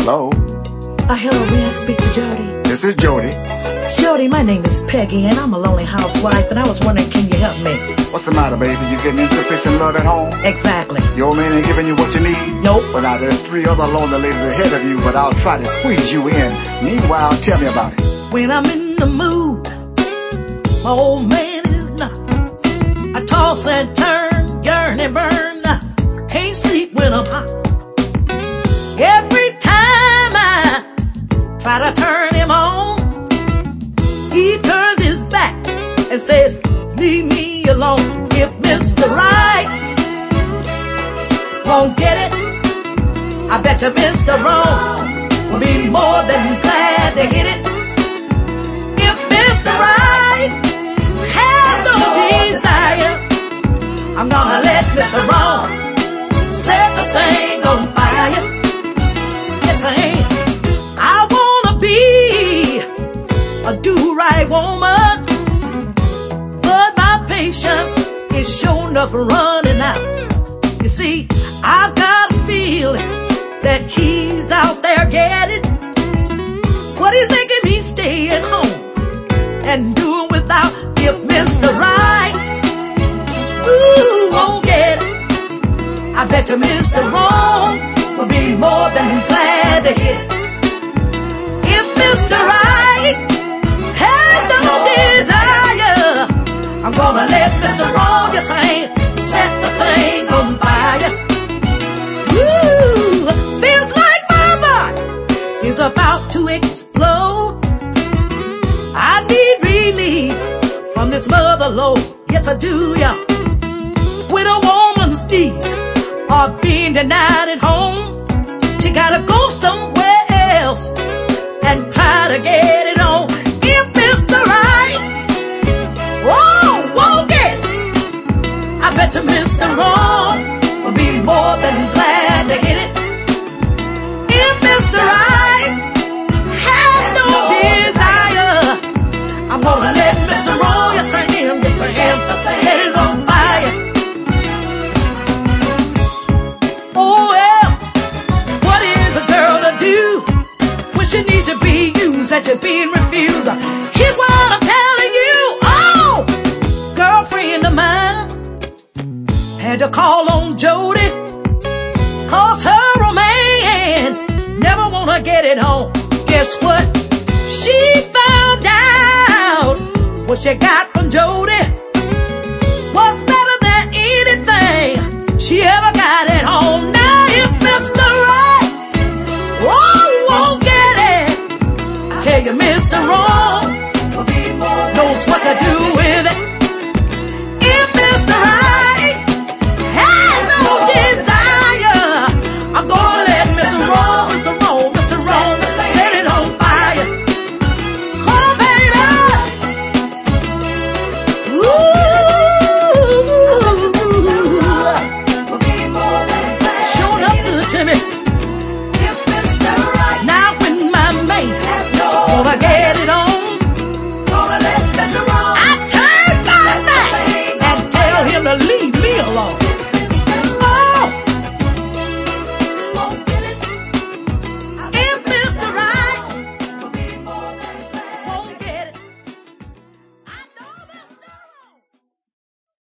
Hello? Hello, may I speak to Jody? This is Jody. Jody, my name is Peggy, and I'm a lonely housewife, and I was wondering, can you help me? What's the matter, baby? You getting insufficient love at home? Exactly. Your man ain't giving you what you need? Nope. Well, now, there's 3 other lonely ladies ahead of you, but I'll try to squeeze you in. Meanwhile, tell me about it. When I'm in the mood, my old man is not. I toss and turn, yearn and burn. Can't sleep when I'm hot. Every time I try to turn him on, he turns his back and says, leave me alone. If Mr. Right won't get it, I bet you Mr. Wrong will be more than glad to hit it. If Mr. Right has no desire, I'm gonna let Mr. Wrong set this thing on fire. Yes, I am. I wanna be a do-right woman, but my patience is sure enough running out. You see, I've got a feeling that he's out there getting what he's making me stay at home and doing without. If Mr. Right, ooh, won't get it, I bet you Mr. Wrong will be more than glad to hit it. If Mr. Right has no desire, I'm gonna let Mr. Wrong, yes I am, set the thing on fire. Ooh, feels like my body is about to explode. I need relief from this mother load. Yes I do, yeah. When a woman's needs are being denied at home, she gotta go somewhere else and try to get it on. If Mr. Right, oh, won't get it, I bet you Mr. Wrong will be more than glad to hit it. If Mr. Right has no desire, I'm gonna let Mr. Wrong, yes I am, set it on fire. Oh well, what is a girl to do when she needs to be used and you're being refused? Here's what I'm telling you. Oh, girlfriend of mine had to call on Jody, cause her old man never wanna get it home. Guess what? She found out what she got from Jody was better than anything